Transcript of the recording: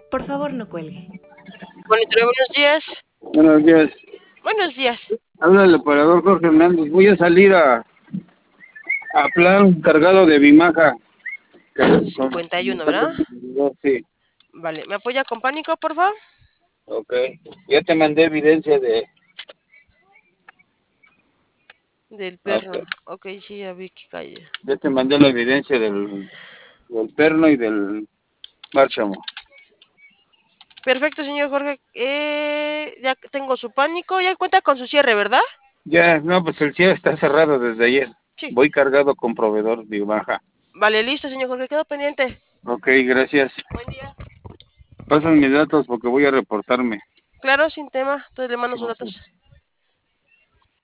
Por favor, no cuelgue. Monitoreo, buenos días. Buenos días. Buenos días. Habla el operador Jorge Hernández. Voy a salir a plan cargado de Bimaja. Con 51, ¿verdad? Sí, Vale, ¿me apoya con pánico, por favor? ok. Ya te mandé evidencia Del ok. perno. Ok, sí, ya vi que calle. Ya te mandé la evidencia del perno y del bálsamo. Perfecto, señor Jorge. Ya tengo su pánico. Ya cuenta con su cierre, ¿verdad? Ya, no, pues el cielo está cerrado desde ayer. Sí. Voy cargado con proveedor Bimaja. Vale, listo, señor Jorge. Quedo pendiente. Ok, gracias. Buen día. Pasan mis datos porque voy a reportarme. Claro, sin tema. Entonces le mando sus datos.